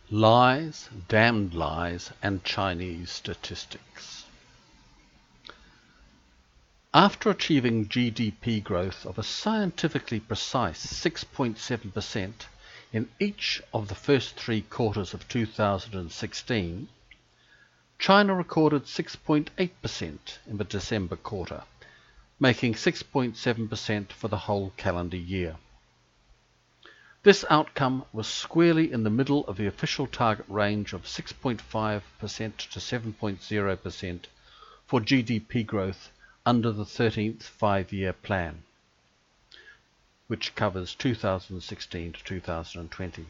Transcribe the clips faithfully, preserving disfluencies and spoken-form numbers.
Lies, damned lies, and Chinese statistics. After achieving G D P growth of a scientifically precise six point seven percent in each of the first three quarters of two thousand sixteen, China recorded six point eight percent in the December quarter, making six point seven percent for the whole calendar year. This outcome was squarely in the middle of the official target range of six point five percent to seven point zero percent for G D P growth under the thirteenth Five-Year Plan, which covers two thousand sixteen to two thousand twenty.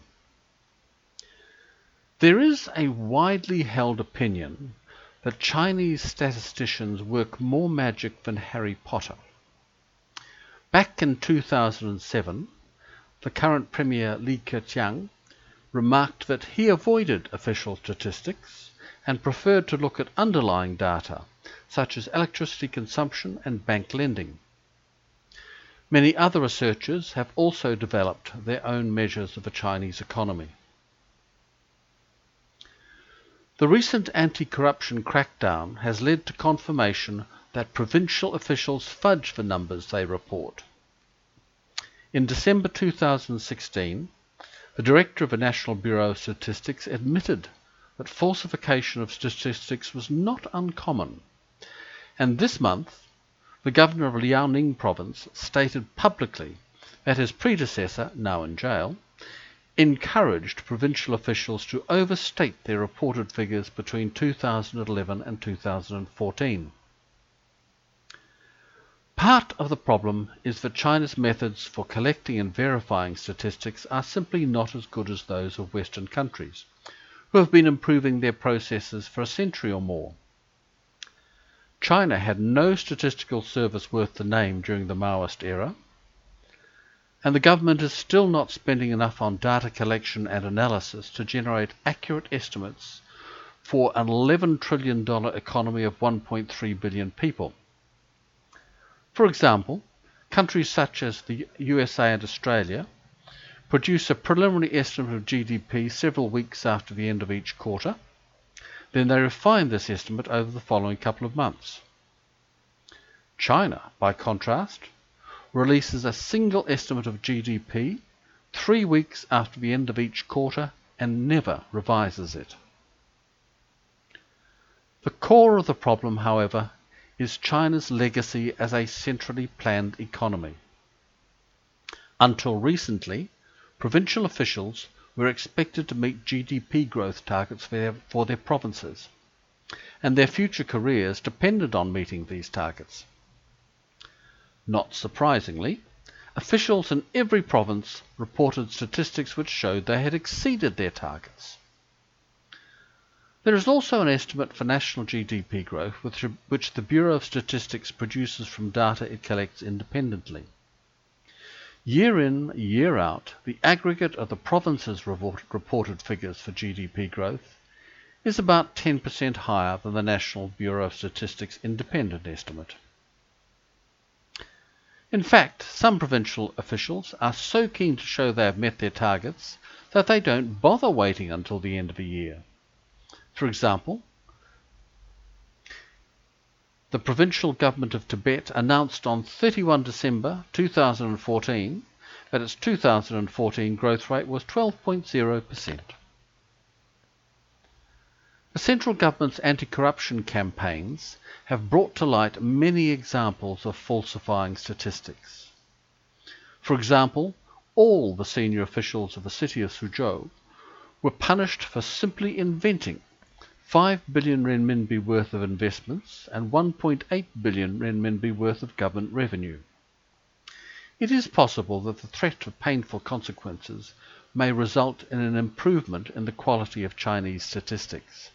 There is a widely held opinion that Chinese statisticians work more magic than Harry Potter. Back in two thousand seven, the current Premier Li Keqiang remarked that he avoided official statistics and preferred to look at underlying data, such as electricity consumption and bank lending. Many other researchers have also developed their own measures of the Chinese economy. The recent anti-corruption crackdown has led to confirmation that provincial officials fudge the numbers they report. In December two thousand sixteen, the director of the National Bureau of Statistics admitted that falsification of statistics was not uncommon, and this month the governor of Liaoning province stated publicly that his predecessor, now in jail, encouraged provincial officials to overstate their reported figures between two thousand eleven and two thousand fourteen. Part of the problem is that China's methods for collecting and verifying statistics are simply not as good as those of Western countries, who have been improving their processes for a century or more. China had no statistical service worth the name during the Maoist era, and the government is still not spending enough on data collection and analysis to generate accurate estimates for an eleven trillion dollar economy of one point three billion people. For example, countries such as the U S A and Australia produce a preliminary estimate of G D P several weeks after the end of each quarter. Then they refine this estimate over the following couple of months. China, by contrast, releases a single estimate of G D P three weeks after the end of each quarter and never revises it. The core of the problem, however, is China's legacy as a centrally planned economy. Until recently, provincial officials were expected to meet G D P growth targets for their, for their provinces, and their future careers depended on meeting these targets. Not surprisingly, officials in every province reported statistics which showed they had exceeded their targets. There is also an estimate for national G D P growth which the Bureau of Statistics produces from data it collects independently. Year in, year out, the aggregate of the provinces' reported figures for G D P growth is about ten percent higher than the National Bureau of Statistics' independent estimate. In fact, some provincial officials are so keen to show they have met their targets that they don't bother waiting until the end of the year. For example, the provincial government of Tibet announced on thirty-first of December two thousand fourteen that its two thousand fourteen growth rate was twelve point zero percent. The central government's anti-corruption campaigns have brought to light many examples of falsifying statistics. For example, all the senior officials of the city of Suzhou were punished for simply inventing five billion renminbi worth of investments and one point eight billion renminbi worth of government revenue. It is possible that the threat of painful consequences may result in an improvement in the quality of Chinese statistics.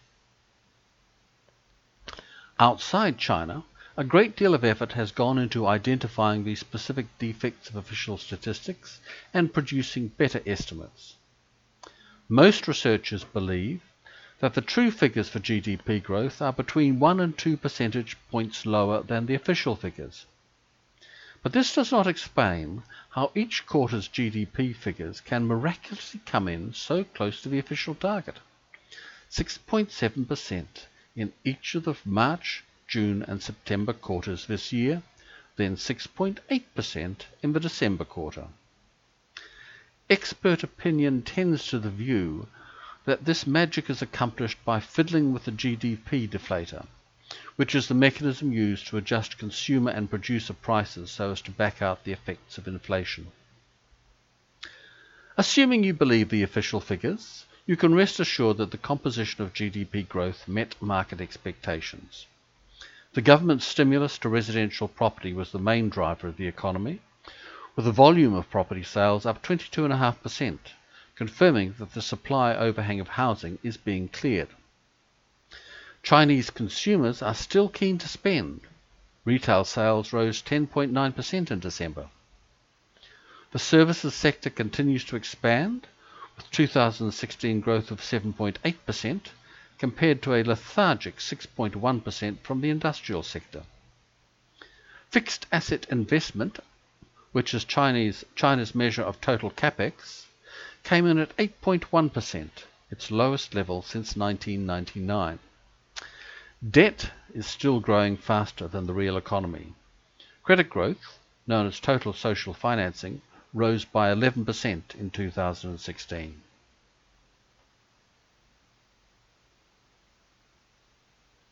Outside China, a great deal of effort has gone into identifying the specific defects of official statistics and producing better estimates. Most researchers believe that the true figures for G D P growth are between one and two percentage points lower than the official figures. But this does not explain how each quarter's G D P figures can miraculously come in so close to the official target, six point seven percent in each of the March, June and September quarters this year, then six point eight percent in the December quarter. Expert opinion tends to the view that this magic is accomplished by fiddling with the G D P deflator, which is the mechanism used to adjust consumer and producer prices so as to back out the effects of inflation. Assuming you believe the official figures, you can rest assured that the composition of G D P growth met market expectations. The government stimulus to residential property was the main driver of the economy, with the volume of property sales up twenty-two point five percent, confirming that the supply overhang of housing is being cleared. Chinese consumers are still keen to spend. Retail sales rose ten point nine percent in December. The services sector continues to expand, with two thousand sixteen growth of seven point eight percent, compared to a lethargic six point one percent from the industrial sector. Fixed asset investment, which is Chinese, China's measure of total capex, came in at eight point one percent, its lowest level since nineteen ninety-nine. Debt is still growing faster than the real economy. Credit growth, known as total social financing, rose by eleven percent in two thousand sixteen.